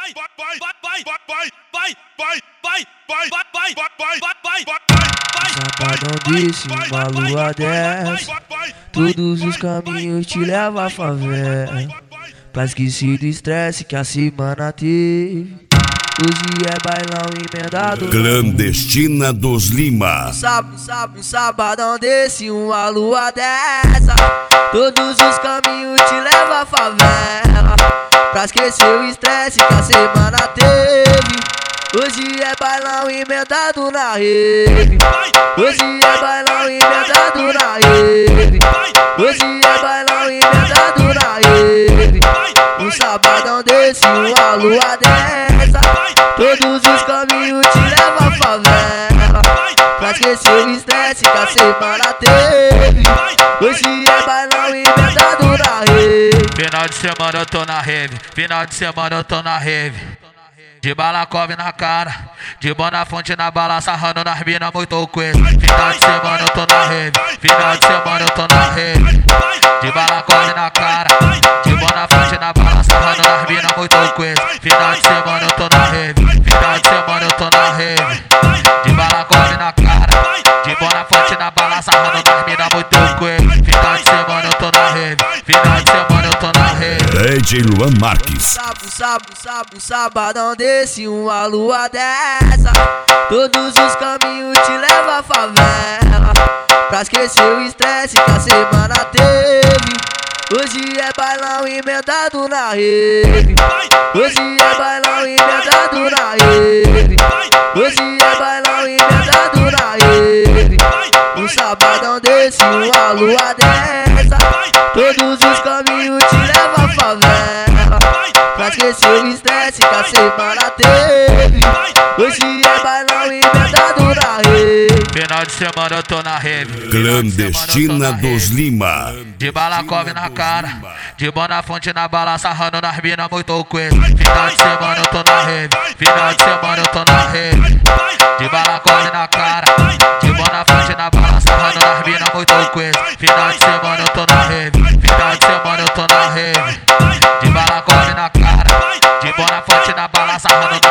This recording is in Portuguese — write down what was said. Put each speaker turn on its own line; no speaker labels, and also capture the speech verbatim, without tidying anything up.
Sabadão desse, uma lua dessa, todos os caminhos te levam à favela, pra esquecer do estresse que a semana teve. Hoje é bailão emendado
Clandestina dos Lima.
Um sábado, sábado, um sabadão desse, uma lua dessa, todos os caminhos te levam à favela, pra esquecer o estresse que a semana teve. Hoje é bailão emendado na rede. Hoje é bailão emendado na rede. Hoje é bailão emendado na rede. Um sabadão desse, uma lua dessa, todos os caminhos te levam à favela, pra esquecer o estresse que a semana teve. Hoje é bailão emendado na rede.
Final de semana eu tô na rave, final de semana eu tô na rave. De balacove na cara, de Bonafonte na bala, sarrando nas mina muito coisa. Final de semana eu tô na rave, final de semana eu tô na rave. De balacove na cara, de Bonafonte na bala, sarrando nas mina muito coisa. Final de semana eu tô na rave, final de semana eu tô na rave. De balacove na cara, de Bonafonte na bala, sarrando nas mina muito coisa. Final de semana eu tô na rave, final de semana eu tô na rave.
D J Luan Marques.
Sábado, sábado, sábado, sabadão desse, uma lua dessa, todos os caminhos te levam à favela, pra esquecer o estresse que a semana teve. Hoje é bailão emendado na rede. Hoje é bailão emendado na rede. Hoje é bailão emendado na rede. Um sabadão desse, uma lua dessa, todos os caminhos te levam à favela, pra esquecer o estresse que a semana teve. Hoje é bailão emendado na rede.
Final de semana eu tô na rave,
Clandestina dos Lima.
de balacove na cara, de Bonafonte na bala, sarrando nas mina muito coisa. Final de semana eu tô na rave, final de semana eu tô na rave. De balacove na cara, de Bonafonte na bala, sarrando nas mina muito coisa. Final de semana eu tô na rave, final de semana eu tô na rave. De balacove na cara, de Bonafonte na bala, sarrando